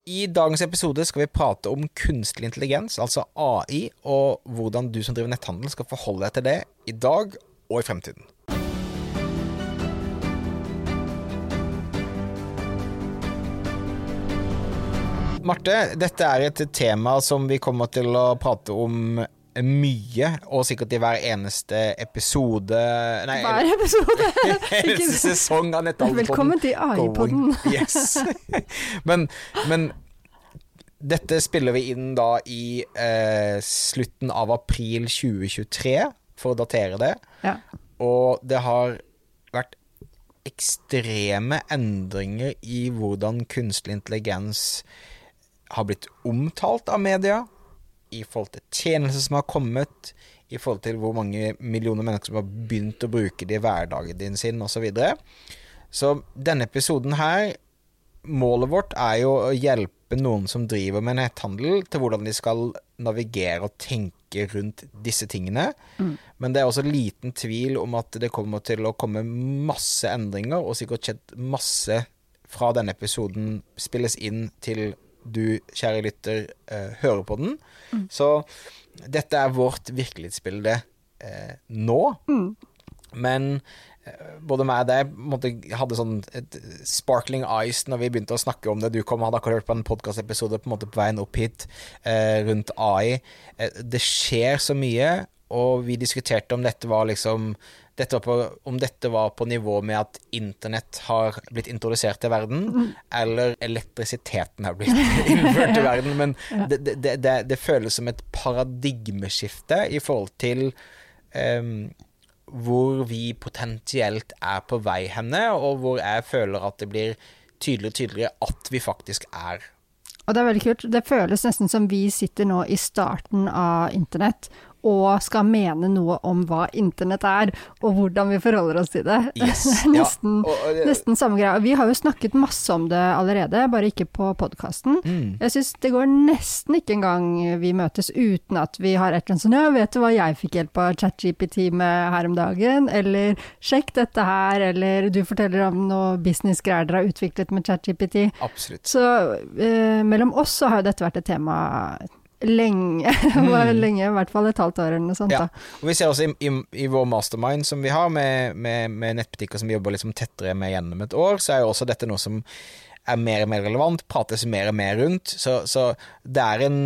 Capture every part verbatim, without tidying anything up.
I dagens episode skal vi prate om kunstig intelligens, altså A I, og hvordan du som driver netthandel skal forholde deg til det i dag og i fremtiden. Marte, dette er et tema som vi kommer til å prate om mye, og sikkert i hver eneste episode nei, Hver episode eneste sesong av Netthandel. Velkommen til A I-podden. Yes. men, men dette spiller vi inn da i eh, slutten av april tjue tjuetre for å datere det, ja. Og det har vært ekstreme endringer i hvordan kunstig intelligens har blitt omtalt av media, i forhold til tjenester som har kommet, i forhold til hvor mange millioner mennesker som har begynt å bruke det i hverdagen din sin, og så videre. Så denne episoden her, målet vårt er jo å hjelpe noen som driver med netthandel til hvordan de skal navigere og tenke rundt disse tingene. Mm. Men det er også liten tvil om at det kommer til å komme masse endringer, og sikkert skjedd masse fra denne episoden spilles inn til du, kjære lytter, uh, hører på den. Mm. Så dette er vårt virkelighetsbilde uh, nå. Mm. Men uh, både meg og deg måtte, hadde sånn et sparkling eyes når vi begynte å snakke om det. Du kom, hadde akkurat hørt på en podcast-episode på en måte på veien opp hit uh, rundt A I. Uh, det skjer så mye, og vi diskuterte om dette var liksom dette var på, om dette var på nivå med at internett har blitt introdusert til verden, mm. eller elektrisiteten har blitt innført til verden, men ja. det, det, det, det føles som et paradigmeskifte i forhold til um, hvor vi potensielt er på vei henne, og hvor jeg føler at det blir tydeligere og tydeligere at vi faktisk er. Og det er veldig kult. Det føles nesten som vi sitter nå i starten av internett, og skal mene noe om hva internett er, og hvordan vi forholder oss til det. Yes. nesten, ja. og, og, nesten samme greie. Vi har jo snakket masse om det allerede, bare ikke på podcasten. Mm. Jeg synes det går nesten ikke en gang vi møtes uten at vi har et eller annet sånn, ja, vet du hva jeg fikk hjelp av ChatGPT med her om dagen, eller sjekk dette her, eller du forteller om noe business-greier dere har utviklet med ChatGPT. Absolutt. Så eh, mellom oss så har jo dette vært et tema lenge, mm. lenge, i hvert fall et halvt år eller noe sånt. Ja. Da. Og vi ser også i, i, i vår mastermind som vi har med, med, med nettbutikker som vi jobber liksom tettere med gjennom et år, så er jo også dette noe som er mer og mer relevant, prates mer og mer rundt, så, så det er en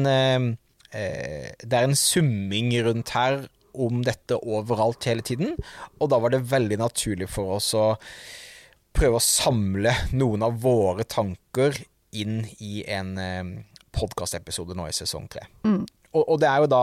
eh, det er en summing rundt her om dette overalt hele tiden, og da var det veldig naturlig for oss å prøve å samle noen av våre tanker inn i en eh, podcast-episode nå i sesong tre. Mm. Og, og det er jo da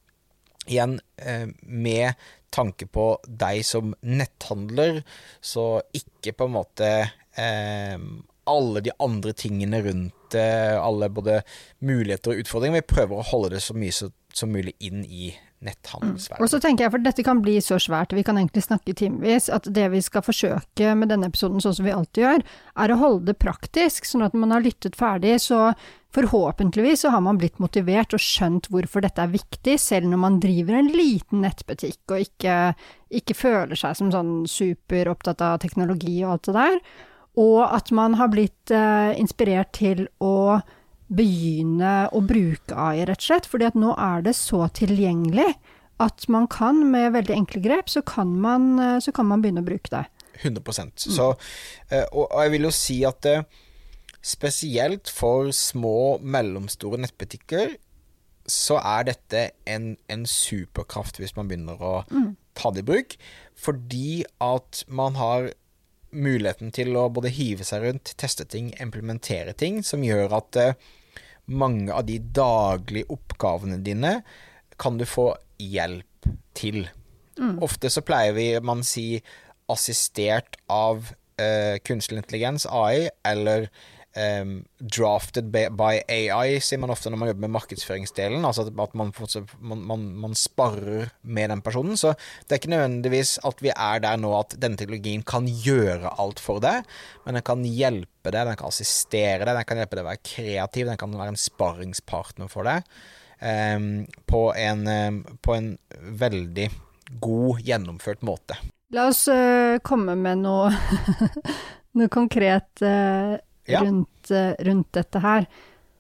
igjen eh, med tanke på deg som netthandler, så ikke på en måte eh, alle de andre tingene rundt eh, alle både muligheter og utfordringer. Vi prøver å holde det så mye så, som mulig inn i netthandelsverden. Mm. Og så tenker jeg, for dette kan bli så svært, vi kan egentlig snakke timevis, at det vi skal forsøke med denne episoden, sånn som vi alltid gjør, er å holde det praktisk, sånn at man har lyttet ferdig, så forhåpentligvis så har man blitt motivert og skjønt hvorfor dette er viktig, selv når man driver en liten nettbutikk og ikke, ikke føler seg som sånn super opptatt av teknologi og alt det der, og at man har blitt eh, inspirert til å begynne å bruke A I rett og slett, fordi at nå er det så tilgjengelig at man kan med veldig enkle grep, så kan man, så kan man begynne å bruke det. hundre prosent. Mm. Så, og jeg vil jo si at spesielt for små, mellomstore nettbutikker, så er dette en, en superkraft hvis man begynner å mm. ta det i bruk, fordi at man har muligheten til å både hive seg rundt, teste ting, implementere ting, som gjør at uh, mange av de daglige oppgavene dine kan du få hjelp til. Mm. Ofte så pleier vi, man si, assistert av uh, kunstig intelligens, A I, eller um, drafted by A I, sier man ofte når man jobber med markedsføringsdelen, altså at man, man, man, man sparer med den personen, så det er ikke nødvendigvis at vi er der nå at denne teknologien kan gjøre alt for deg, men den kan hjelpe deg, den kan assistere deg, den kan hjelpe deg å være kreativ, den kan være en sparringspartner for deg, um, på, en, um, på en veldig god, gjennomført måte. La oss uh, komme med noe, noe konkret uh, ja. rundt, uh, rundt dette her.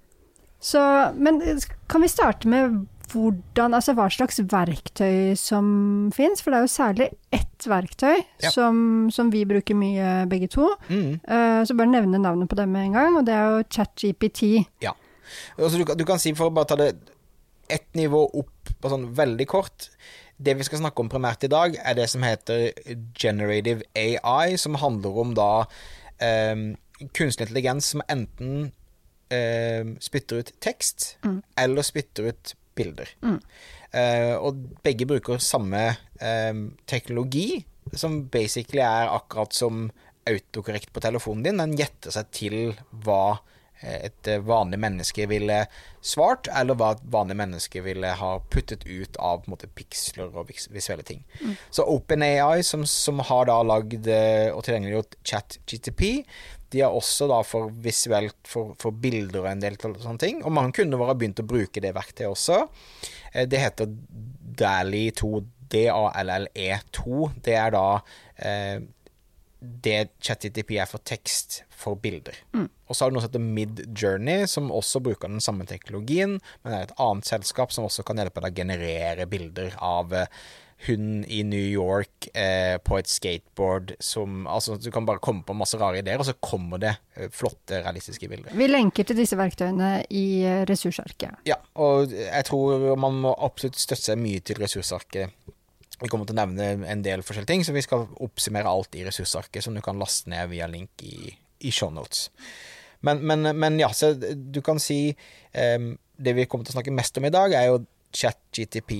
Så, men kan vi starte med hvordan, altså hva slags verktøy som finnes? For det er jo særlig ett verktøy ja. som, som vi bruker mye begge to. Mm. Uh, så bare nevne navnet på det med en gang, og det er jo ChatGPT. Ja, altså, du, du kan si for å bare ta det ett nivå opp på sånn veldig kort. Det vi skal snakke om primært i dag er det som heter Generative A I, som handler om da um, kunstig intelligens som enten um, spytter ut tekst mm. eller spytter ut bilder. Mm. Uh, og begge bruker samme um, teknologi, som basically er akkurat som autokorrekt på telefonen din. Den gjetter seg til hva et vanlig menneske ville svart, eller hva et vanlig menneske ville ha puttet ut av på en måte, piksler og vis- visuelle ting. Mm. Så OpenAI, som, som har da lagd og tilgjengeliggjort ChatGPT, de har også da for visuelt, for, for bilder og en del sånne ting, og mange kunder våre har begynt å bruke det verktøyet også. Det heter DALL-E to, D A L L E to, det er da eh, det ChatGPT er for tekst for bilder. Mm. Og så har du noe som heter Midjourney, som også bruker den samme teknologien, men det er et annet selskap som også kan hjelpe deg å generere bilder av eh, hun i New York eh, på et skateboard som, altså du kan bare komme på masse rare ideer, og så kommer det eh, flotte, realistiske bilder. Vi lenker til disse verktøyene i ressursarket. Ja, og jeg tror man må absolutt støtte seg mye til ressursarket. Vi kommer til å nevne en del forskjellige ting, så vi skal oppsummere alt i ressursarket, som du kan laste ned via link i, i show notes. Men, men, men ja, så du kan si, um, det vi kommer til å snakke mest om i dag er jo ChatGPT,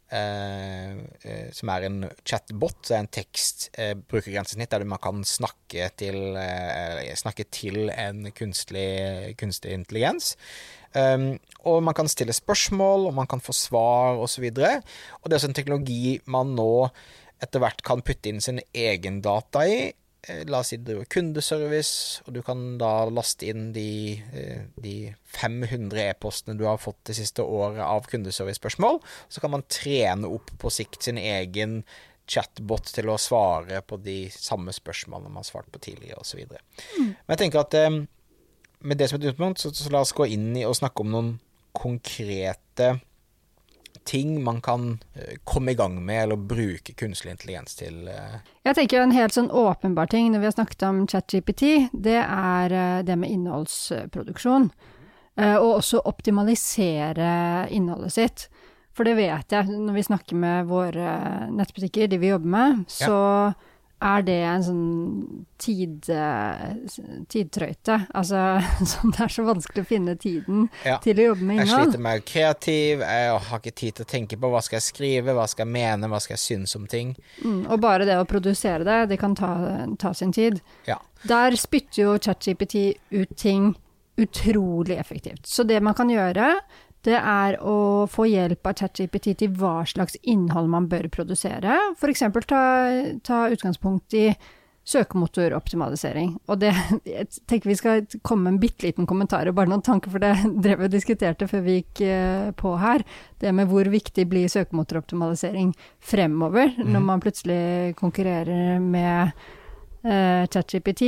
Uh, uh, som er en chatbot, det er en tekst uh, brukergrensesnitt der man kan snakke til, uh, snakke til en kunstlig, kunstig intelligens. Um, og man kan stille spørsmål, og man kan få svar, og så videre. Og det er også en teknologi man nå etter hvert kan putte inn sin egen data i. La oss si det er kundeservice, og du kan da laste inn de, de fem hundre e-postene du har fått det siste året av kundeservice-spørsmål. Så kan man trene opp på sikt sin egen chatbot til å svare på de samme spørsmålene man har svart på tidligere, og så videre. Mm. Men jeg tenker at med det som et utgangspunkt, så, så la oss gå inn i og snakke om noen konkrete ting man kan komme i gang med eller bruke kunstig intelligens til. Jeg tenker en helt sånn åpenbar ting når vi har snakket om ChatGPT, det er det med innholdsproduksjon. Og også optimalisere innholdet sitt. For det vet jeg, når vi snakker med våre nettbutikker, de vi jobber med, så ja. Er det en sånn tid, tidtrøyte. Altså, sånn det er så vanskelig å finne tiden ja. Til å jobbe med innhold. Jeg sliter med å være kreativ, jeg har ikke tid til å tenke på hva skal jeg skrive, hva skal jeg mene, hva skal jeg synes om ting. Mm, og bare det å produsere det, det kan ta, ta sin tid. Ja. Der spytter jo ChatGPT ut ting utrolig effektivt. Så det man kan gjøre, det er å få hjelp av ChatGPT til hva slags innhold man bør produsere. For eksempel ta, ta utgangspunkt i søkemotoroptimalisering. Og det, jeg tenker vi skal komme med en bitteliten kommentar, og bare noen tanker, for det drev vi og diskuterte før vi gikk på her. Det med hvor viktig blir søkemotoroptimalisering fremover, mm. når man plutselig konkurrerer med uh, ChatGPT.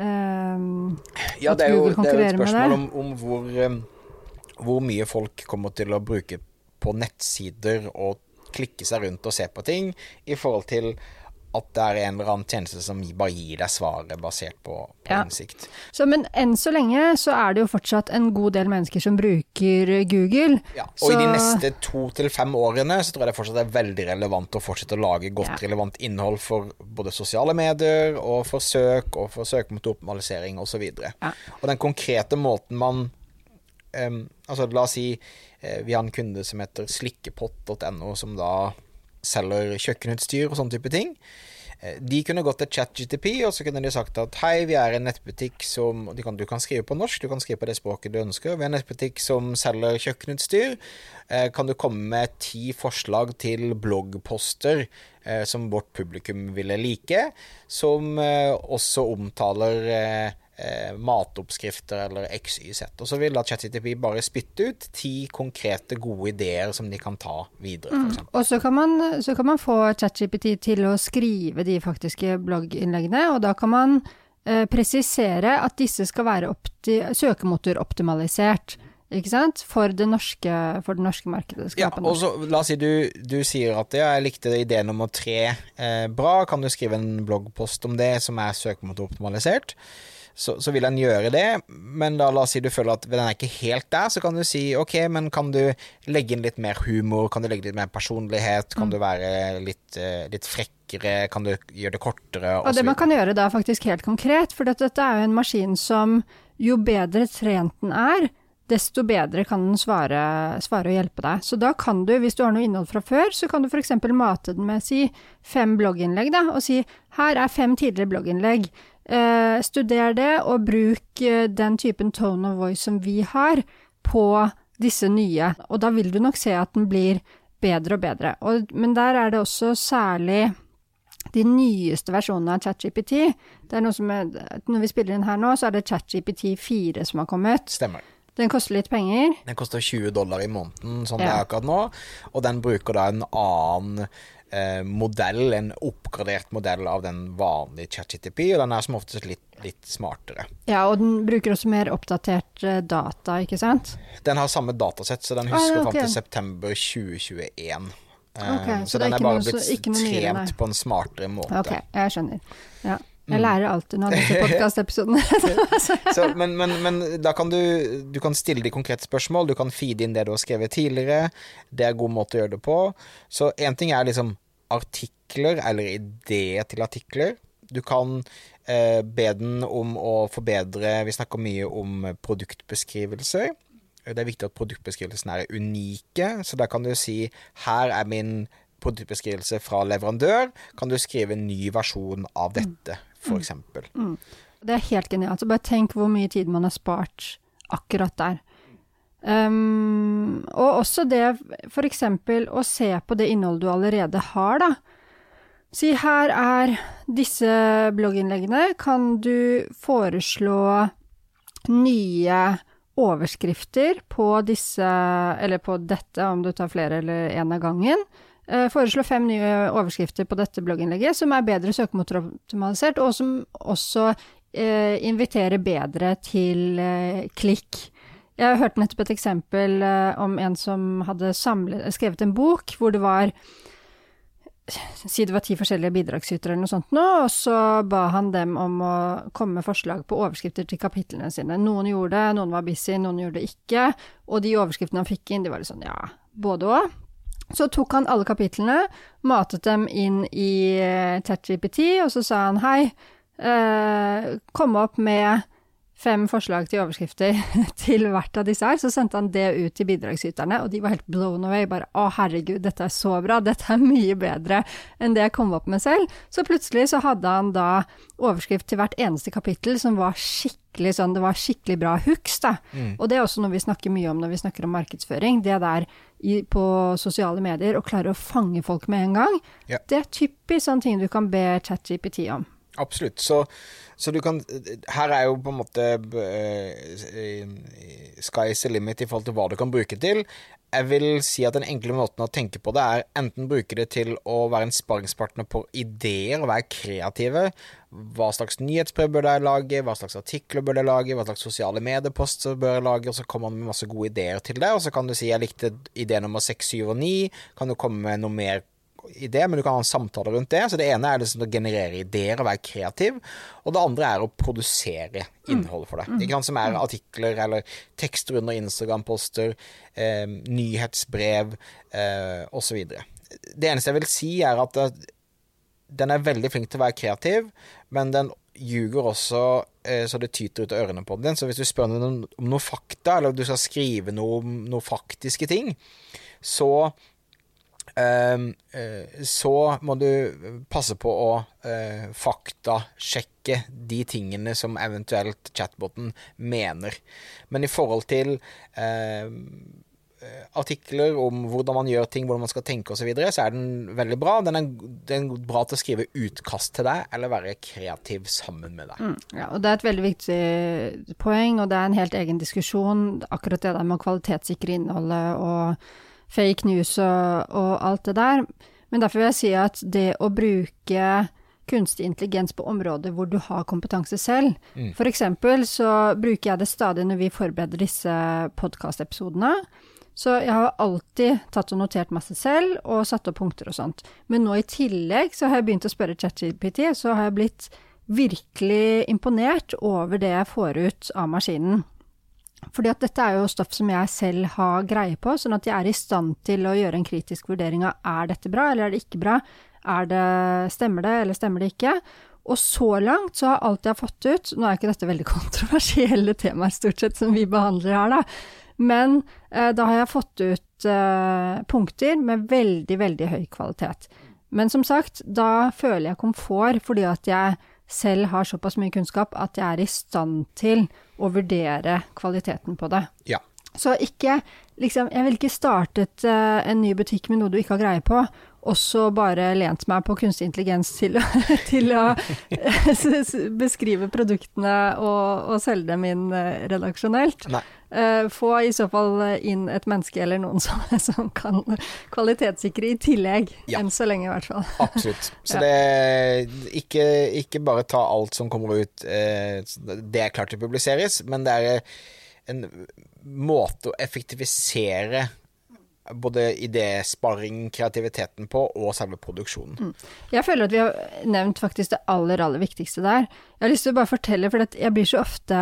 Uh, ja, det er jo, det er jo et spørsmål om, om hvor... Um hvor mye folk kommer til å bruke på nettsider og klikke seg rundt og se på ting, i forhold til at det er en eller annen tjeneste som bare gir deg svaret basert på, på ja. Innsikt. Så, men enn så lenge så er det jo fortsatt en god del mennesker som bruker Google. Ja, og så... i de neste to til fem årene så tror jeg det fortsatt er veldig relevant å fortsette å lage godt ja. Relevant innhold for både sosiale medier og for søk og for søkemotoroptimalisering og så videre. Ja. Og den konkrete måten man Um, altså la oss si uh, vi har en kunde som heter slikkepott punktum no som da selger kjøkkenutstyr og sånne type ting. Uh, de kunne gått til ChatGPT og så kunne de sagt at hei, vi er en nettbutikk som du kan, du kan skrive på norsk, du kan skrive på det språket du ønsker. Vi er en nettbutikk som selger kjøkkenutstyr. Uh, kan du komme med ti forslag til bloggposter uh, som vårt publikum ville like, som uh, også omtaler uh, Eh, matoppskrifter eller X Y Z, og så vil da ChatGPT bare spytte ut ti konkrete gode ideer som de kan ta videre, for eksempel. Mm. Og så kan, man, så kan man få ChatGPT til å skrive de faktiske blogginnleggene, og da kan man eh, presisere at disse skal være opti- søkemotoroptimalisert. ikke sant? For det norske, for det norske markedet. Ja, og så la oss si du, du sier at ja, jeg likte idé nummer tre eh, bra, kan du skrive en bloggpost om det som er søkemotoroptimalisert? Så, så vil den gjøre det, men da la oss si du føler at den er ikke helt der, så kan du si, ok, men kan du legge inn litt mer humor, kan du legge litt mer personlighet, kan mm. du være litt, uh, litt frekkere, kan du gjøre det kortere? Og, og det man kan gjøre da faktisk helt konkret, for dette er jo en maskin som jo bedre trent den er, desto bedre kan den svare, svare og hjelpe deg. Så da kan du, hvis du har noe innhold fra før, så kan du for eksempel mate den med si fem blogginnlegg da, og si, her er fem tidligere blogginnlegg. Uh, studer det, og bruk uh, den typen tone of voice som vi har på disse nye. Og da vil du nok se at den blir bedre og bedre. Og, men der er det også særlig de nyeste versjonene av ChatGPT. Det er noe som er, når vi spiller inn her nå, så er det ChatGPT fire som har kommet. Stemmer. Den koster litt penger. Den koster tjue dollar i måneden, sånn ja. Det er akkurat nå. Og den bruker da en annen eh, modell, en oppgradert modell av den vanlige ChatGPT, og den er som oftest litt, litt smartere. Ja, og den bruker også mer oppdatert eh, data, ikke sant? Den har samme datasett, så den husker ah, okay. frem til september tjue tjueen. Okay, så, så den er, er bare noe, blitt trent nyere, på en smartere måte. Ok, jeg skjønner. Ja. Jeg lærer alltid når disse podcast-episodene. men, men, men da kan du, du kan stille de konkrete spørsmål, du kan feede inn det du har skrevet tidligere, det er en god måte å gjøre det på. Så en ting er liksom artikler, eller ideer til artikler. Du kan eh, be den om å forbedre, vi snakker mye om produktbeskrivelser. Det er viktig at produktbeskrivelsen er unike, så da kan du si, her er min produktbeskrivelse fra leverandør, kan du skrive en ny versjon av dette, for eksempel. Mm. Mm. Det er helt genialt. Så bare tenk hvor mye tid man har spart akkurat der. Um, og også det, for eksempel, å se på det innholdet du allerede har, da. Si, her er disse blogginnleggene. Kan du foreslå nye overskrifter på disse, eller på dette, om du tar flere eller en av gangen. Uh, foreslå fem nye overskrifter på dette blogginnlegget som er bedre søkemotoroptimalisert, og som også uh, inviterer bedre til uh, klikk. Jeg hørte nettopp et eksempel uh, om en som hadde samlet, skrevet en bok hvor det var, si det var ti forskjellige bidragsytere eller noe sånt nå, og så ba han dem om å komme med forslag på overskrifter til kapitlene sine. Noen gjorde det, noen var busy, noen gjorde det ikke, og de overskriftene han fikk inn, de var litt sånn, ja, både og. Så tok han alle kapitlene, matet dem inn i ChatGPT, og så sa han, hei, eh, kom opp med fem forslag til overskrifter til hvert av disse her, så sendte han det ut til bidragsyterne, og de var helt blown away, bare, å herregud, dette er så bra, dette er mye bedre enn det jeg kom opp med selv. Så plutselig så hadde han da overskrift til hvert eneste kapittel som var skikkelig sånn, det var skikkelig bra hooks da. Mm. Og det er også noe vi snakker mye om når vi snakker om markedsføring, det der i, på sosiale medier, å klare å fange folk med en gang, ja. Det er typisk sånne ting du kan be ChatGPT om. Absolutt, så, så du kan, her er jo på en måte uh, sky's the limit i forhold til hva du kan bruke til. Jeg vil si at den enkle måten å tenke på det er enten bruke det til å være en sparringspartner på ideer og være kreative. Hva slags nyhetsbrev bør jeg lage, hva slags artikler bør jeg lage, hva slags sosiale medieposter bør jeg lage, og så kommer man med masse gode ideer til det, og så kan du si jeg likte idé nummer seks, syv og ni, kan du komme med noe mer idé, men du kan ha en samtale rundt det. Så det ene er liksom å generere ideer og være kreativ, og det andre er å produsere innhold for det. Mm. Ikke sant, som er artikler eller tekster under Instagram-poster, eh, nyhetsbrev eh, og så videre. Det eneste jeg vil si er at det, den er veldig flink til å være kreativ, men den ljuger også eh, så det tyter ut av ørene på den. Så hvis du spør noen om noe fakta, eller du skal skrive noe, noe faktiske ting, så Um, uh, så må du passe på å uh, faktasjekke de tingene som eventuelt chatboten mener. Men i forhold til uh, artikler om hvordan man gjør ting, hvordan man skal tenke og så videre, så er den veldig bra. Den er, den er bra til å skrive utkast til deg, eller være kreativ sammen med deg. Mm, ja, og det er et veldig viktig poeng, og det er en helt egen diskusjon, akkurat det der med å kvalitetssikre innholdet og fake news og, og alt det der. Men derfor vil jeg si at det å bruke kunstig intelligens på områder hvor du har kompetanse selv. Mm. For eksempel så bruker jeg det stadig når vi forbereder disse podcast-episodene. Så jeg har alltid tatt og notert masse selv, og satt opp punkter og sånt. Men nå i tillegg så har jeg begynt å spørre ChatGPT, så har jeg blitt virkelig imponert over det jeg får ut av maskinen. Fordi at dette er jo stoff som jeg selv har greie på, sånn at jeg er i stand til å gjøre en kritisk vurdering av er dette bra, eller er det ikke bra? Er det, stemmer det, eller stemmer det ikke? Og så langt så har alt jeg har fått ut, nå er ikke dette veldig kontroversielle temaer stort sett som vi behandler her da, men eh, da har jeg fått ut eh, punkter med veldig, veldig høy kvalitet. Men som sagt, da føler jeg komfort fordi at jeg selv har såpass mye kunnskap at jeg er i stand til å vurdere kvaliteten på det. Ja. Så ikke, liksom, jeg vil ikke startet uh, en ny butikk med noe du ikke har greie på, og så bare lent meg på kunstig intelligens til, til å beskrive produktene og, og selge dem inn uh, redaksjonelt. Nei. Uh, få i så fall inn et menneske eller noen som, som kan kvalitetssikre i tillegg, ja. Enn så lenge i hvert fall. Absolutt. Så det er ikke, ikke bare ta alt som kommer ut, uh, det er klart til å publiseres, men det er en måte å effektivisere både idésparing, kreativiteten på, og selve produksjonen. Mm. Jeg føler at vi har nevnt faktisk det aller, aller viktigste der. Jeg har lyst til å bare fortelle, for jeg blir så ofte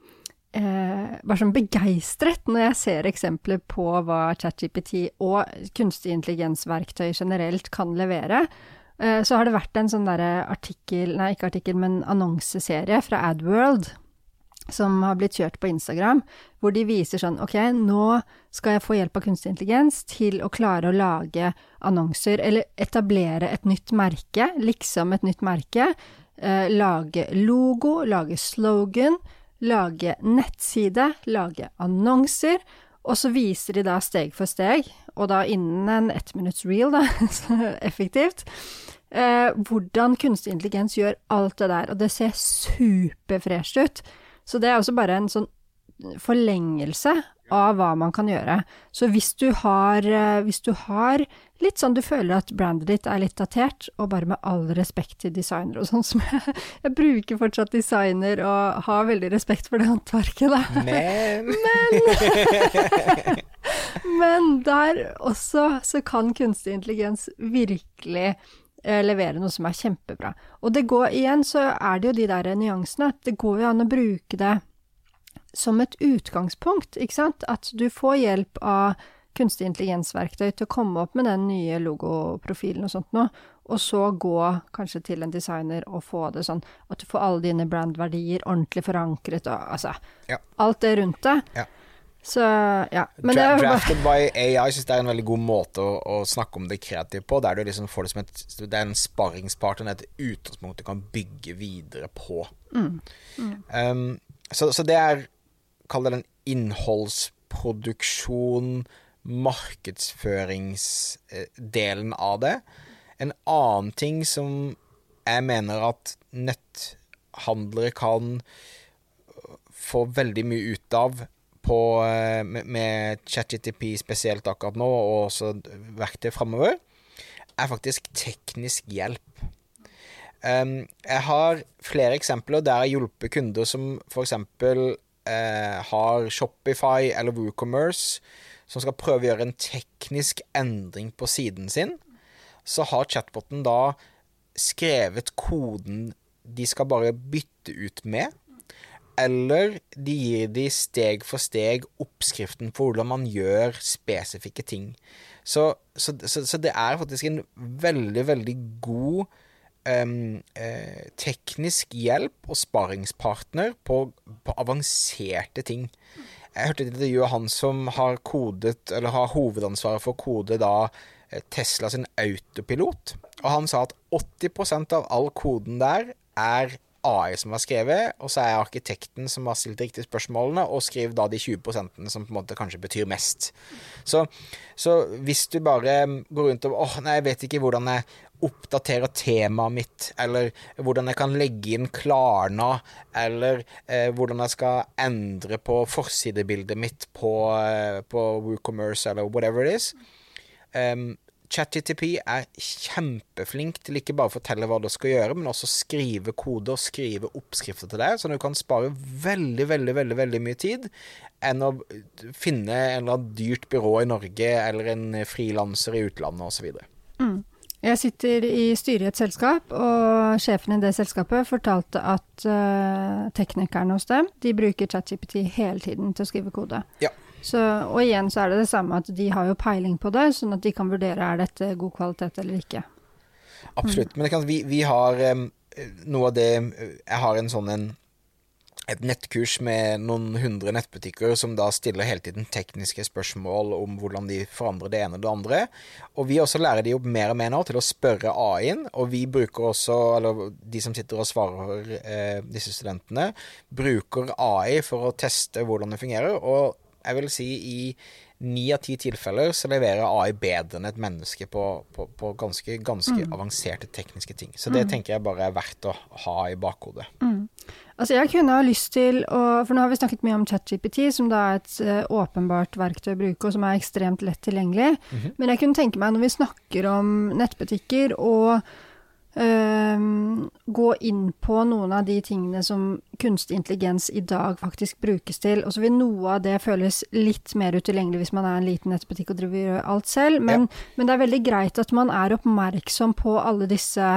eh, bare sånn begeistret når jeg ser eksempler på hva ChatGPT og kunstig intelligensverktøy generelt kan levere. Eh, så har det vært en sånn der artikkel, nei ikke artikkel, men annonseserie fra AdWorld, som har blitt kjørt på Instagram, hvor de viser sånn, ok, nå skal jeg få hjelp av kunstig intelligens til å klare å lage annonser, eller etablere et nytt merke, liksom et nytt merke, eh, lage logo, lage slogan, lage nettside, lage annonser, og så viser de da steg for steg, og da innen en ett minutts reel da, så effektivt, eh, hvordan kunstig intelligens gjør alt det der, og det ser superfresht ut. Så det er også bare en sånn forlengelse av hva man kan gjøre. Så hvis du har, hvis du har litt sånn du føler at brandet ditt er litt datert, og bare med all respekt til designer og sånn, som jeg, jeg bruker fortsatt designer og har veldig respekt for det håndverket da. Men... Men... Men der også så kan kunstig intelligens virkelig levere noe som er kjempebra. Og det går igjen, så er det jo de der nyansene, at det går jo an å bruke det som et utgangspunkt, ikke sant? At du får hjelp av kunstig intelligensverktøy til å komme opp med den nye logoprofilen og sånt nå, og så gå kanskje til en designer og få det sånn, at du får alle dine brandverdier ordentlig forankret, og altså, ja. Alt det rundt det. Ja. Så, ja. Men Dra- det er Drafted by A I synes det er en veldig god måte å, å snakke om det kreativt på, der du liksom får det som et, det er en sparringspartner, et utgangspunkt du kan bygge videre på. Mm. Mm. Um, så, så det er, kall det den innholdsproduksjon, markedsføringsdelen av det. En annen ting som jeg mener at netthandlere kan få veldig mye ut av på, med, med ChatGPT spesielt akkurat nå, og også verktøy fremover, er faktisk teknisk hjelp. Um, jeg har flere eksempler der jeg hjelper kunder som for eksempel uh, har Shopify eller WooCommerce, som skal prøve å gjøre en teknisk endring på siden sin. Så har chatboten da skrevet koden de skal bare bytte ut med, eller de gir de steg for steg oppskriften for hvordan man gjør spesifikke ting. Så, så, så, så det er faktisk en veldig, veldig god um, eh, teknisk hjelp og sparringspartner på, på avanserte ting. Jeg hørte et intervju av han som har kodet, eller har hovedansvaret for å kode da Tesla sin autopilot, og han sa at åtti prosent av all koden der er A I som har skrevet, og så er arkitekten som har stilt de riktige spørsmålene, og skriver da de tjue prosentene som på en måte kanskje betyr mest. Så, så hvis du bare går rundt og, åh, nei, jeg vet ikke hvordan jeg oppdaterer temaet mitt, eller hvordan jeg kan legge inn Klarna, eller eh, hvordan jeg skal endre på forsidebildet mitt på, eh, på WooCommerce, eller whatever it is. Um, ChatGPT er kjempeflink til ikke bare å fortelle hva du skal gjøre, men også skrive koder og skrive oppskrifter til deg, så du kan spare veldig, veldig, veldig, veldig mye tid enn å finne en eller annen dyrt byrå i Norge eller en frilanser i utlandet og så videre. Mm. Jeg sitter i styret i et selskap, og sjefen i det selskapet fortalte at uh, teknikerne hos dem, de bruker ChatGPT hele tiden til å skrive kode. Ja. Så, og igjen så er det det samme at de har jo peiling på det, sånn at de kan vurdere er dette god kvalitet eller ikke. Absolutt, mm. men det kan, vi, vi har um, noe av det, jeg har en sånn en, et nettkurs med noen hundre nettbutikker som da stiller hele tiden tekniske spørsmål om hvordan de forandrer det ene og det andre, og vi også lærer de opp mer og mer nå til å spørre A I-en, og vi bruker også, eller de som sitter og svarer eh, disse studentene, bruker A I for å teste hvordan det fungerer, og jeg vil si i ni av ti tilfeller så leverer A I bedre enn et menneske på, på, på ganske, ganske mm. avanserte tekniske ting. Så det mm. tenker jeg bare er verdt å ha i bakhodet. Mm. Altså jeg kunne ha lyst til å, for nå har vi snakket mye om ChatGPT, som da er et uh, åpenbart verktøy å bruke, og som er ekstremt lett tilgjengelig. Mm-hmm. Men jeg kunne tenke meg når vi snakker om nettbutikker og Uh, gå inn på noen av de tingene som kunstig intelligens i dag faktisk brukes til, og så vil noe av det føles litt mer utilgjengelig hvis man er en liten nettbutikk og driver alt selv, men, ja. men det er veldig greit at man er oppmerksom på alle disse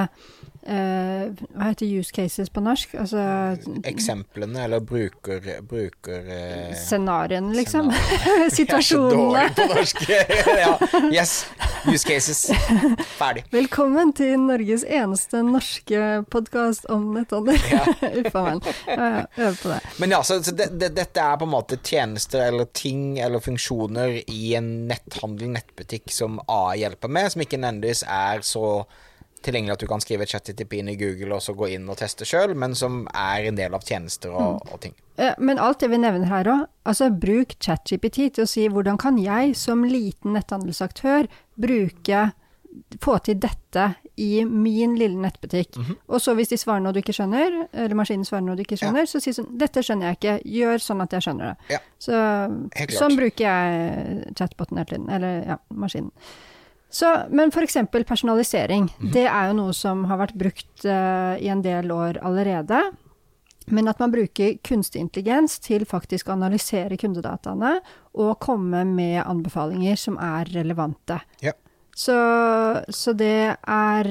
Uh, hva heter use cases på norsk? Altså, eksemplene, eller bruker, bruker uh, scenarien, liksom. Situasjonene. Jeg er så dårlig på norsk. Ja, yes, use cases. Ferdig. Velkommen til Norges eneste norske podcast om netthandel. Ja. Uffa meg. Øv på det. Men ja, så, så det, det, dette er på en måte tjenester eller ting eller funksjoner i en netthandel, nettbutikk som A I hjelper med, som ikke nødvendigvis er så tilgjengelig at du kan skrive ChatGPT inn i Google og så gå inn og teste selv, men som er en del av tjenester og, mm. og ting. Men alt det vi nevner her også, altså bruk ChatGPT til å si hvordan kan jeg som liten netthandelsaktør bruke, få til dette i min lille nettbutikk. Mm-hmm. Og så hvis de svarer noe du ikke skjønner, eller maskinen svarer noe du ikke skjønner, ja. Så sier sånn, dette skjønner jeg ikke, gjør sånn at jeg skjønner det. Ja. Så sånn bruker jeg chatboten hele tiden, eller ja, maskinen. Så, men for eksempel personalisering, mm-hmm. det er jo noe som har vært brukt uh, i en del år allerede, men at man bruker kunstig intelligens til faktisk å analysere kundedataene og komme med anbefalinger som er relevante. Ja. Så, så det er,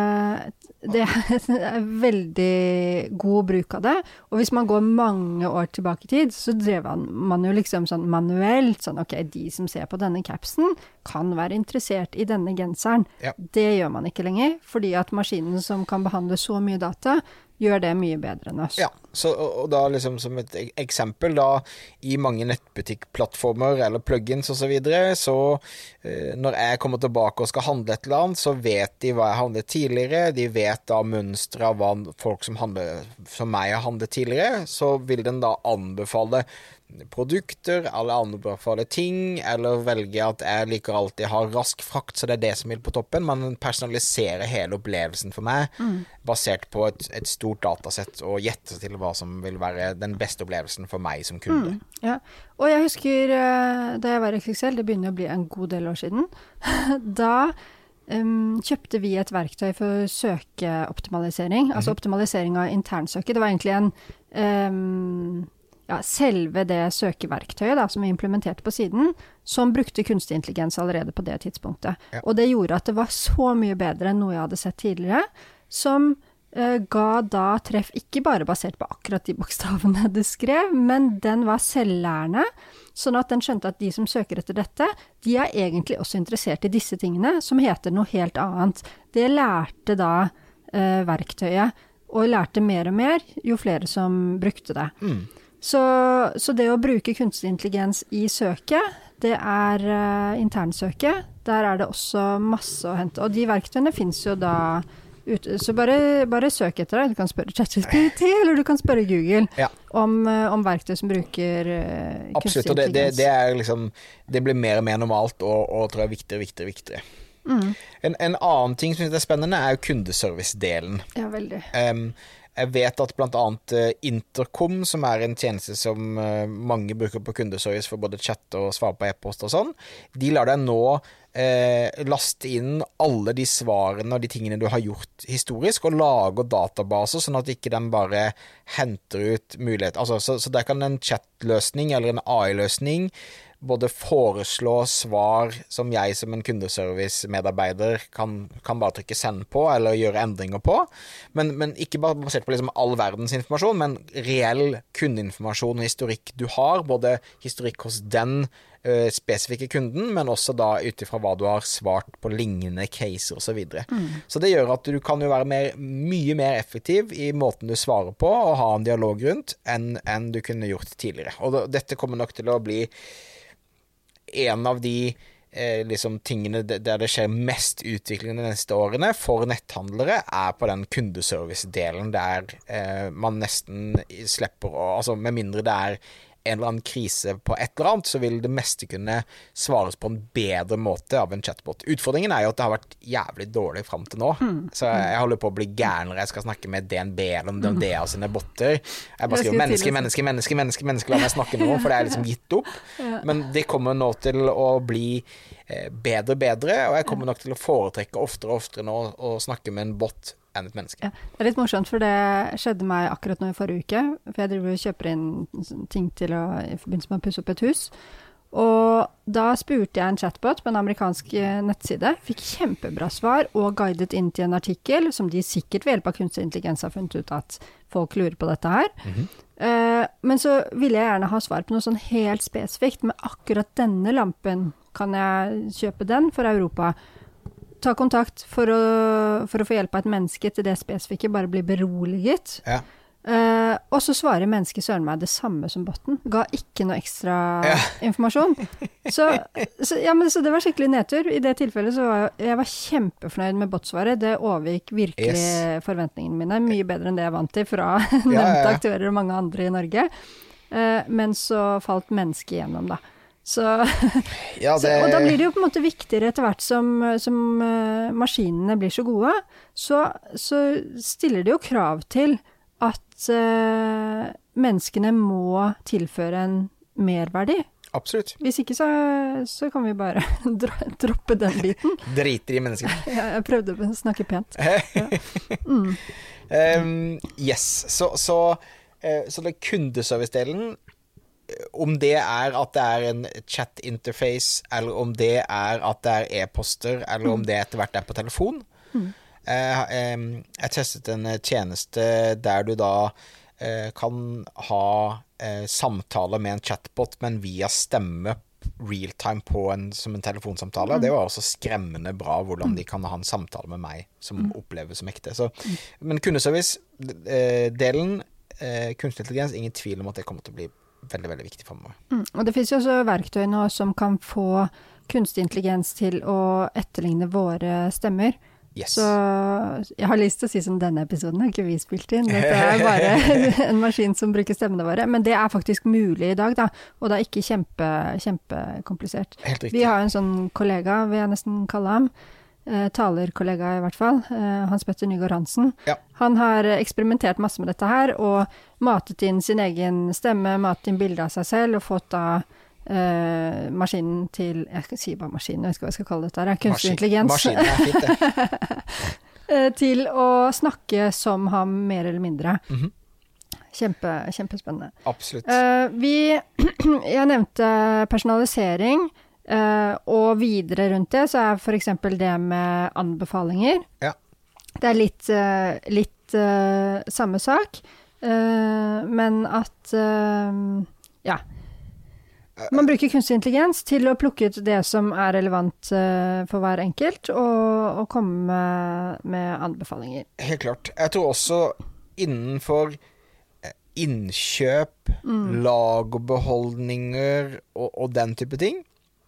det er veldig god bruk av det, og hvis man går mange år tilbake i tid, så drev man jo liksom sånn manuelt, sånn ok, de som ser på denne capsen kan være interessert i denne genseren. Ja. Det gjør man ikke lenger, fordi at maskinen som kan behandle så mye data, gjør det mye bedre enn oss. Ja, så, og da liksom som et eksempel da, i mange nettbutikkplattformer eller plugins og så videre, så eh, når jeg kommer tilbake og skal handle et eller annet, så vet de hva jeg handlet tidligere, de vet da mønstre av hva folk som, handler, som meg har handlet tidligere, så vil den da anbefale produkter, eller anbefale ting, eller velge at jeg liker alltid ha rask frakt, så det er det som vil på toppen. Man personaliserer hele opplevelsen for meg, mm. basert på et, et stort datasett, og gjetter til hva som vil være den beste opplevelsen for meg som kunde. Mm, ja. Og jeg husker, da jeg var i X X L, det begynner å bli en god del år siden, da um, kjøpte vi et verktøy for søkeoptimalisering, mm. altså optimalisering av internsøke. Det var egentlig en um, ja, selve det søkeverktøyet da, som vi implementerte på siden, som brukte kunstig intelligens allerede på det tidspunktet. Ja. Og det gjorde at det var så mye bedre enn noe jeg hadde sett tidligere, som uh, ga da treff ikke bare basert på akkurat de bokstavene det skrev, men den var selvlærende, sånn at den skjønte at de som søker etter dette, de er egentlig også interessert i disse tingene, som heter noe helt annet. Det lærte da uh, verktøyet, og lærte mer og mer, jo flere som brukte det. Mm. Så, så det å bruke kunstig intelligens i søket, det er uh, internsøke. Der er det også masse å hente. Og de verktøyene finnes jo da ute. Så bare, bare søk etter det. Du kan spørre ChatGPT, eller du kan spørre Google ja. om, uh, om verktøy som bruker uh, kunstig Absolutt, og det, det, det er liksom, det blir mer og mer normalt, og, og tror jeg viktigere, viktigere, viktigere. Mm. En, en annen ting som er spennende er jo kundeservice-delen. Ja, veldig. Um, Jeg vet at blant annet eh, Intercom, som er en tjeneste som eh, mange bruker på kundeservice for både chat og svare på e-post og sånn, de lar deg nå eh, laste inn alle de svarene og de tingene du har gjort historisk, og lage databaser, sånn at ikke den bare henter ut mulighet. Altså, så, så der kan en chat-løsning eller en A I-løsning både foreslå svar som jeg som en kundeservice-medarbeider kan, kan bare trykke send på, eller gjøre endringer på, men, men ikke bare basert på liksom all verdens informasjon, men reell kundeinformasjon og historikk du har, både historikk hos den uh, spesifikke kunden, men også da utifra hva du har svart på lignende caser og så videre. Mm. Så det gjør at du kan jo være mer, mye mer effektiv i måten du svarer på, og ha en dialog rundt, enn, enn du kunne gjort tidligere. Og da, dette kommer nok til å bli en av de eh, liksom tingene der det skjer mest utvikling de neste årene for netthandlere er på den kundeservice-delen der eh, man nesten slipper å, altså med mindre det er en eller annen krise på et eller annet, så vil det meste kunne svares på en bedre måte av en chatbot. Utfordringen er jo at det har vært jævlig dårlig frem til nå, mm. så jeg holder på å bli gæren når jeg skal snakke med D N B eller om D N B av sine botter. Jeg bare skriver menneske, menneske, menneske, menneske, menneske, la meg snakke nå, for det er liksom gitt opp. Men det kommer nå til å bli bedre og bedre, og jeg kommer nok til å foretrekke oftere og oftere nå å snakke med en bot enn et menneske. Ja, det er litt morsomt, for det skjedde meg akkurat nå i forrige uke, for jeg driver og kjøper inn ting til å, i forbindelse med å pusse opp et hus, og da spurte jeg en chatbot på en amerikansk nettside, fikk kjempebra svar og guidet inn til en artikkel som de sikkert ved hjelp av kunstig intelligens har funnet ut at folk lurer på dette her. Mm-hmm. Uh, men så ville jeg gjerne ha svar på noe sånn helt spesifikt, med akkurat denne lampen kan jeg kjøpe den for Europa. Ta kontakt for å, for å få hjelp av et menneske til det spesifikke, bare bli beroliget. Ja. Uh, og så svarer mennesket søren meg det samme som botten. Ga ikke noe ekstra ja. informasjon. Så, så, ja, men, så det var skikkelig nedtur. I det tilfellet så var jeg, jeg var kjempefornøyd med botsvaret. Det overgikk virkelig yes. forventningene mine. Mye bedre enn det jeg vant til fra ja, nevnte ja, ja. aktører og mange andre i Norge. Uh, men så falt mennesket igjennom da. Så, ja, det... så, og da blir det jo på en måte viktigere etter hvert som, som uh, maskinene blir så gode, så, så stiller det jo krav til at uh, menneskene må tilføre en merverdi. Absolutt. Hvis ikke så, så kan vi bare droppe den biten. Driter i menneskene. Ja, jeg prøvde å snakke pent. Ja. Mm. Um, yes, så, så, uh, så det kundeservice-delen, om det er at det er en chat-interface, eller om det er at det er e-poster, eller om det etter hvert er på telefon. Mm. Eh, eh, jeg testet en tjeneste der du da eh, kan ha eh, samtaler med en chatbot, men via stemme real-time på en, som en telefonsamtale. Mm. Det var også skremmende bra hvordan de kan ha en samtale med meg som mm. oppleves som ekte. Så, men kundeservice-delen, eh, kunstig intelligens, ingen tvil om at det kommer til å bli veldig, veldig viktig for meg. Mm, og det finnes jo også verktøy nå som kan få kunstig intelligens til å etterligne våre stemmer. Yes. Så jeg har lyst til å si som denne episoden har ikke vi spilt inn. Dette er bare en maskin som bruker stemmene våre. Men det er faktisk mulig i dag da, og det er ikke kjempe, kjempekomplisert. Helt riktig. Vi har en sånn kollega, vil jeg nesten kalle ham, eh, talerkollega i hvert fall, eh, Hans Petter Nygaard Hansen. Ja. Han har eksperimentert masse med dette her, og matet inn sin egen stemme, matet inn bilder av seg selv, og fått da eh, maskinen til, jeg skal si bare maskinen, jeg vet ikke hva jeg skal kalle dette her, kunstig intelligens. Maskinen er fint det. Til å snakke som ham mer eller mindre. Mm-hmm. Kjempe, kjempespennende. Absolutt. Uh, vi, jeg nevnte personalisering, Uh, og videre rundt det, så er for eksempel det med anbefalinger. Ja. Det er litt, uh, litt uh, samme sak, uh, men at, uh, ja, man bruker kunstig intelligens til å plukke ut det som er relevant uh, for hver enkelt, og, og komme med, med anbefalinger. Helt klart. Jeg tror også innenfor innkjøp, mm. lagerbeholdninger og, og den type ting,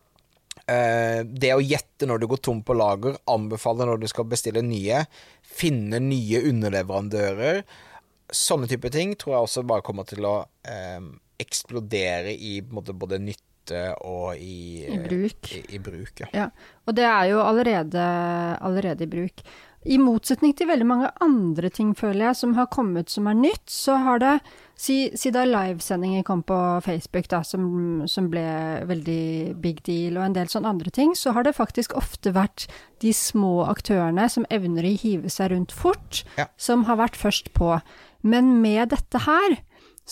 Uh, det å gjette når du går tom på lager, anbefale når du skal bestille nye, finne nye underleverandører, sånne type ting tror jeg også bare kommer til å uh, eksplodere i måte, både nytte og i, I bruk. Uh, i, i bruk ja. Ja. Og det er jo allerede, allerede i bruk. i motsetning til veldig mange andre ting, føler jeg, som har kommet som er nytt, så har det, si, si da livesendinger kom på Facebook da, som, som ble veldig big deal, og en del sånne andre ting, så har det faktisk ofte vært de små aktørene som evner å hive seg rundt fort, ja. som har vært først på. Men med dette her,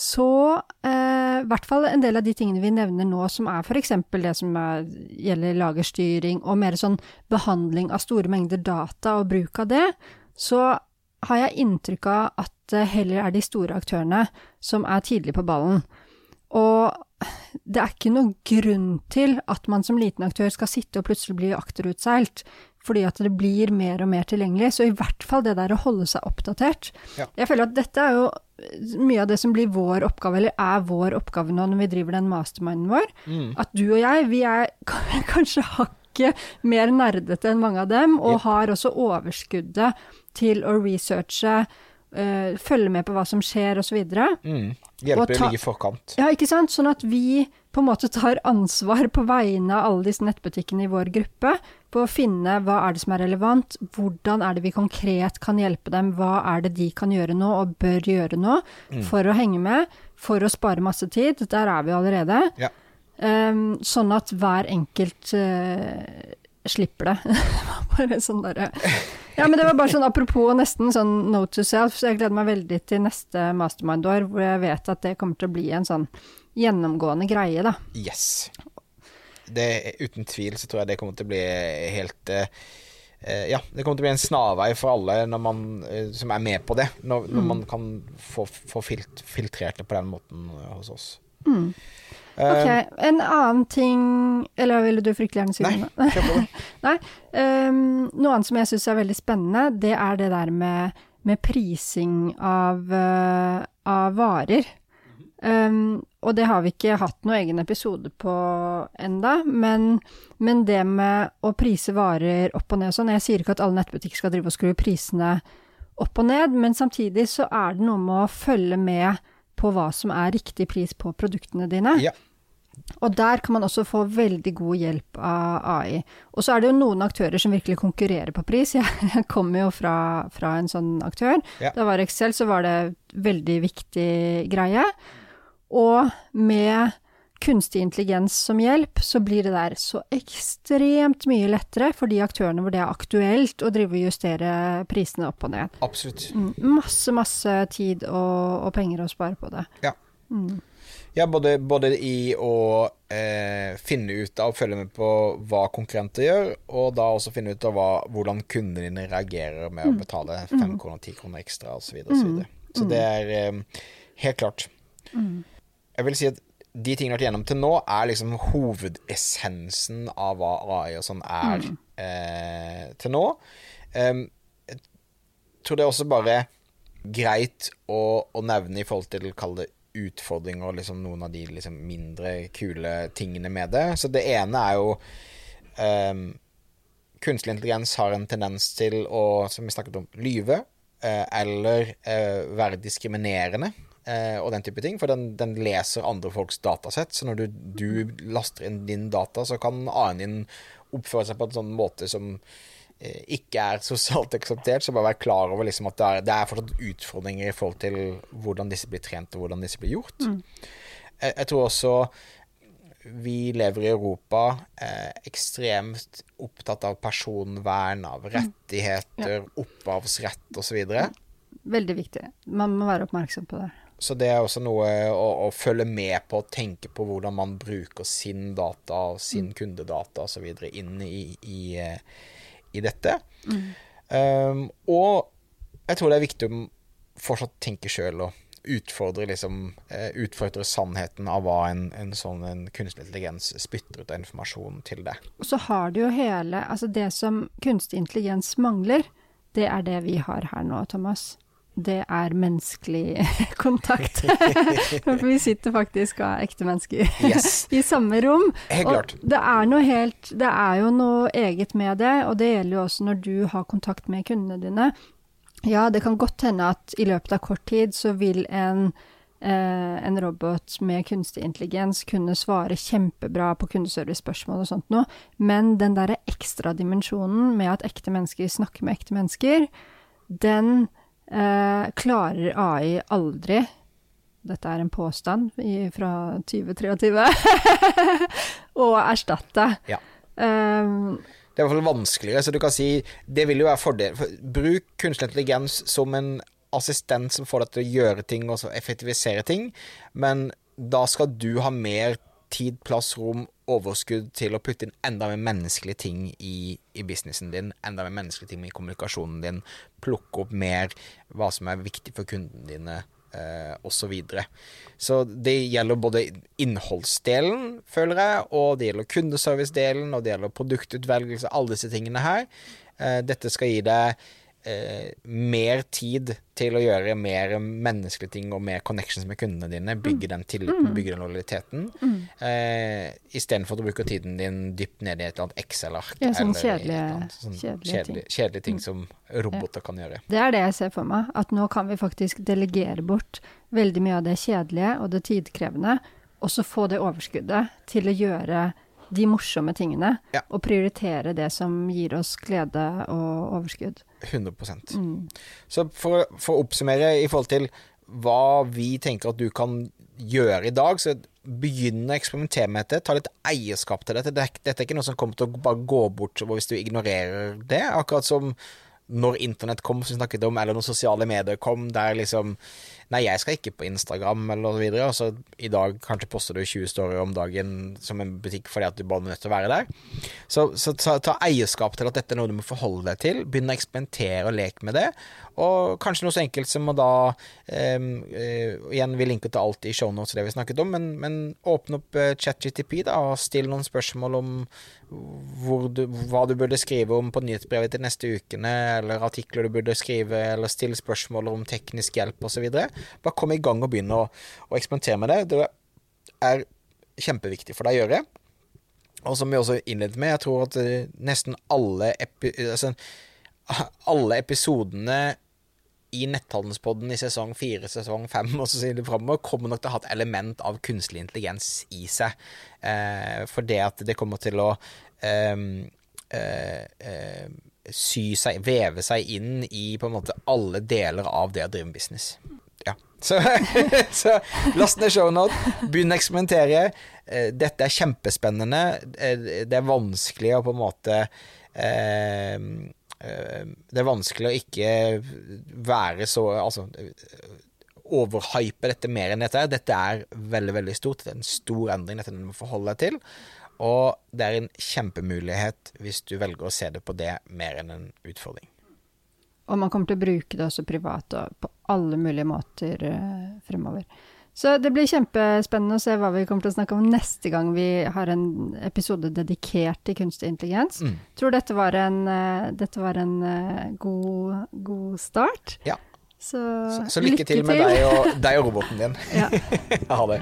så eh, i hvert fall en del av de tingene vi nevner nå, som er for eksempel det som er, gjelder lagerstyring og mer sånn behandling av store mengder data og bruk av det, så har jeg inntrykk av at det heller er de store aktørene som er tidlig på ballen. Og det er ikke noen grunn til at man som liten aktør skal sitte og plutselig bli akterutseilt, fordi at det blir mer og mer tilgjengelig. Så i hvert fall det der å holde seg oppdatert. Ja. Jeg føler at dette er jo mye av det som blir vår oppgave, eller er vår oppgave nå når vi driver den masterminden vår. Mm. At du og jeg, vi er kanskje hakket mer nerdete enn mange av dem, og yep. har også overskuddet til å researche, uh, følge med på hva som skjer og så videre. Mm. Hjelper å ligge i forkant. Ja, ikke sant? Sånn at vi på en måte tar ansvar på vegne av alle disse nettbutikkene i vår gruppe, på å finne hva er det som er relevant, hvordan er det vi konkret kan hjelpe dem, hva er det de kan gjøre nå og bør gjøre nå, mm. for å henge med, for å spare masse tid. Der er vi allerede. Ja. Um, sånn at hver enkelt uh, slipper det. Bare sånn der. Ja, men det var bare sånn apropos nesten sånn note to self, så jeg gleder meg veldig til neste mastermind-år, hvor jeg vet at det kommer til å bli en sånn gjennomgående greie, da. Yes. Det, uten tvil så tror jeg det kommer til å bli helt uh, ja, det kommer til å bli en snarvei for alle når man, uh, som er med på det, når, når mm. man kan få, få filt, filtrert det på den måten hos oss. Mm. Ok, en annen ting, eller ville du fryktelig gjerne si nei, det? Nei, nei. Um, noe annet som jeg synes er veldig spennende, det er det der med, med prising av, uh, av varer. Um, og det har vi ikke hatt noen egen episode på enda, men, men det med å prise varer opp og ned og sånn, jeg sier ikke at alle nettbutikker skal drive og skru prisene opp og ned, men samtidig så er det noe med å følge med på hva som er riktig pris på produktene dine. Ja. Og der kan man også få veldig god hjelp av A I. Og så er det jo noen aktører som virkelig konkurrerer på pris. Jeg kommer jo fra, fra en sånn aktør. Ja. Da var Excel, så var det veldig viktig greie. Og med kunstig intelligens som hjelp, så blir det der så ekstremt mye lettere for de aktørene hvor det er aktuelt å drive og justere prisene opp og ned. Absolutt. Mm, masse, masse tid og, og penger å spare på det. Ja. Mm. Ja, både, både i å eh, finne ut av, følge med på hva konkurrenter gjør, og da også finne ut av hva, hvordan kundene dine reagerer med mm. å betale fem kroner, ti kroner ekstra, og så videre, og så videre. Mm. Så det er eh, helt klart. Mm. Jeg vil si at de tingene vi har vært gjennom til nå er liksom hovedessensen av hva A I og sånn er mm. eh, til nå. Um, jeg tror det er også bare greit å, å nevne i forhold til, kall det, utfordringer og liksom noen av de liksom mindre kule tingene med det. Så det ene er jo um, kunstig intelligens har en tendens til å, som vi snakket om, lyve uh, eller uh, være diskriminerende uh, og den type ting, for den, den leser andre folks datasett, så når du, du laster inn din data, så kan A I-en din oppføre seg på en sånn måte som ikke er sosialt akseptert, så bare være klar over liksom at det er, det er fortsatt utfordringer i forhold til hvordan disse blir trent og hvordan disse blir gjort. Mm. Jeg, jeg tror også vi lever i Europa eh, ekstremt opptatt av personvern, av rettigheter, mm. ja. opphavsrett og så videre. Veldig viktig. Man må være oppmerksom på det. Så det er også noe å, å følge med på, tenke på hvordan man bruker sin data og sin mm. kundedata og så videre inn i, i i dette. Mm. Um, og jeg tror det er viktig å fortsatt tenke selv og utfordre, liksom, uh, utfordre sannheten av hva en, en sånn en kunstig intelligens spytter ut av informasjon til det. Og så har det jo hele, altså det som kunstig intelligens mangler, det er det vi har her nå, Thomas. Det er menneskelig kontakt. For vi sitter faktisk og er ekte mennesker yes. i samme rom. Helt klart. Og det er noe helt, det er jo noe eget med det, og det gjelder jo også når du har kontakt med kundene dine. Ja, det kan godt hende at i løpet av kort tid så vil en eh, en robot med kunstig intelligens kunne svare kjempebra på kundeservice-spørsmål og sånt noe, men den der ekstra dimensjonen med at ekte mennesker snakker med ekte mennesker, den eh, klarer A I aldri. Dette er en påstand i, fra tjue tjuetre, å erstatte. Ja. Um, Det er i hvert fall vanskeligere, så du kan si, det vil jo være fordel. Bruk kunstig intelligens som en assistent som får deg til å gjøre ting og så effektivisere ting, men da skal du ha mer tid, plass, rom, overskudd til å putte inn enda mer menneskelige ting i, i businessen din, enda mer menneskelige ting i kommunikasjonen din, plukke opp mer hva som er viktig for kundene dine, Uh, og så videre. Så det gjelder både innholdsdelen, føler jeg, og det gjelder kundeservice-delen, og det gjelder produktutvelgelse, alle disse tingene her. Uh, dette skal gi deg uh, mer tid til å gjøre mer menneskelige ting og mer connections med kundene dine, bygge den tilliten, bygge den lojaliteten, mm. uh, i stedet for at du bruker tiden din dypt ned i et eller annet Excel-ark. Ja, sånn eller kjedelige, annet, sånn kjedelige, kjedelige, ting. kjedelige ting som roboter kan gjøre. Det er det jeg ser for meg, at nå kan vi faktisk delegere bort veldig mye av det kjedelige og det tidkrevende, og så få det overskuddet til å gjøre de morsomme tingene, ja. Og prioritere det som gir oss glede og overskudd. hundre prosent. Mm. Så for, for å oppsummere i forhold til hva vi tenker at du kan gjøre i dag, så begynne å eksperimentere med dette, ta litt eierskap til dette. Dette er ikke noe som kommer til å bare gå bort hvis du ignorerer det, akkurat som når internett kom, som vi snakket om, eller når sosiale medier kom, der liksom, nei, jeg skal ikke på Instagram, eller så videre, og så i dag kanskje poster du tjue storyer om dagen som en butikk, fordi at du bare er nødt til å være der. Så, så ta, ta eierskap til at dette er noe du må forholde deg til, begynne å eksperimentere og leke med det, og kanskje noe så enkelt som å da, um, uh, igjen, vi linker til alt i show notes det vi snakket om, men, men åpne opp uh, ChatGPT da, og stille noen spørsmål om hvor du, hva du burde skrive om på nyhetsbrevet til neste ukene, eller artikler du burde skrive, eller stille spørsmål om teknisk hjelp og så videre. Bare kom i gang og begynne å, å eksperimentere med det. Det er kjempeviktig for deg å gjøre. Og som vi også innledet med, jeg tror at nesten alle, epi, altså, alle episodene i Netthandelspodden i sesong fire, sesong fem og så sier det fremover, kommer nok til å ha et element av kunstig intelligens i seg. Eh, for det at det kommer til å eh, eh, sy seg, veve seg inn i på en måte alle deler av det å drive business. Ja. Så, så last ned shownote, begynn å eksperimentere. Eh, dette er kjempespennende. Eh, det er vanskelig å på en måte eh, det er vanskelig å ikke være så, altså overhype dette mer enn dette er. Dette er veldig, veldig stort. Det er en stor endring dette du må forholde deg til, og det er en kjempemulighet hvis du velger å se det på det mer enn en utfordring. Og man kommer til å bruke det også privat og på alle mulige måter uh, fremover. Så det blir kjempespennende å se hva vi kommer til å snakke om neste gang vi har en episode dedikert til kunstig intelligens. Mm. Tror dette var en, uh, dette var en uh, god, god start. Ja. Så, så, så lykke, lykke til med til. Deg, og, deg og roboten din. Ja. Ha det.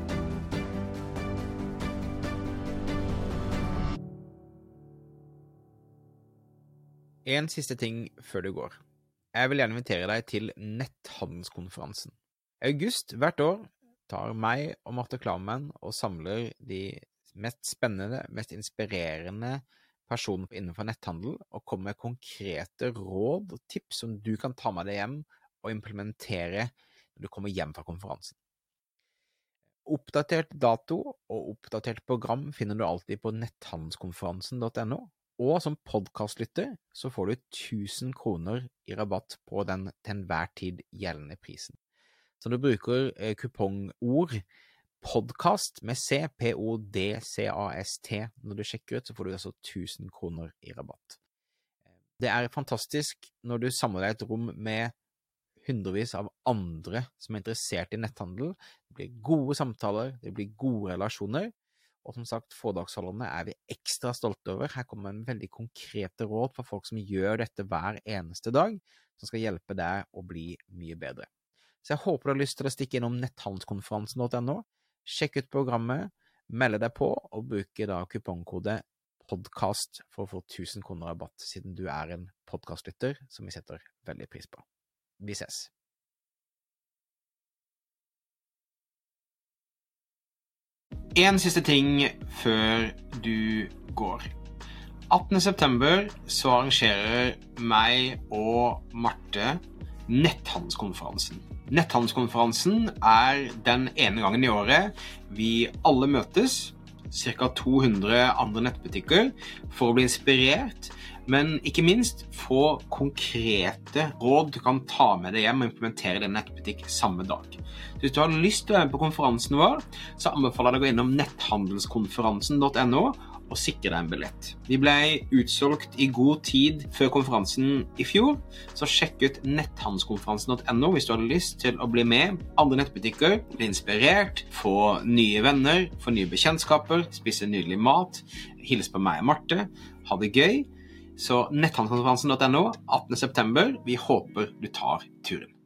En siste ting før du går. Jeg vil gjerne invitere deg til netthandelskonferansen. I august hvert år tar meg og Marte Klarmann og samler de mest spennende, mest inspirerende personer innenfor netthandel og kommer med konkrete råd og tips som du kan ta med deg hjem og implementere når du kommer hjem fra konferansen. Oppdatert dato og oppdatert program finner du alltid på netthandelskonferansen punktum no, og som podcastlytter så får du tusen kroner i rabatt på den til enhver tid gjeldende prisen. Så du bruker eh, kupongord podcast med C, P O D C A S T når du sjekker ut, så får du altså tusen kroner i rabatt. Det er fantastisk når du samler deg et rom med hundrevis av andre som er interessert i netthandel. Det blir gode samtaler, det blir gode relasjoner, og som sagt, foredragsholderne er vi ekstra stolte over. Her kommer en veldig konkrete råd for folk som gjør dette hver eneste dag, som skal hjelpe deg å bli mye bedre. Så jeg håper du har lyst til å stikke innom netthandelskonferansen punktum no, sjekk ut programmet, melde deg på og bruke da kupongkode podcast for å få tusen kroner rabatt, siden du er en podcastlytter som vi setter veldig pris på. Vi ses! En siste ting før du går. attende september så arrangerer meg og Marte netthandelskonferansen. Netthandelskonferansen er den ene gangen i året vi alle møtes, cirka to hundre andre nettbutikker, for å bli inspirert, men ikke minst få konkrete råd du kan ta med deg hjem og implementere din nettbutikk samme dag. Så hvis du har lyst til å være med på konferansen vår, så anbefaler jeg deg å gå innom netthandelskonferansen punktum no og sikre deg en billett. Vi ble utsolgt i god tid før konferansen i fjor, så sjekk ut netthandelskonferansen punktum no hvis du har lyst til å bli med andre nettbutikker, bli inspirert, få nye venner, få nye bekjentskaper, spise nydelig mat, hils på meg og Marte, ha det gøy. Så netthandelskonferansen punktum no, attende september, vi håper du tar turen.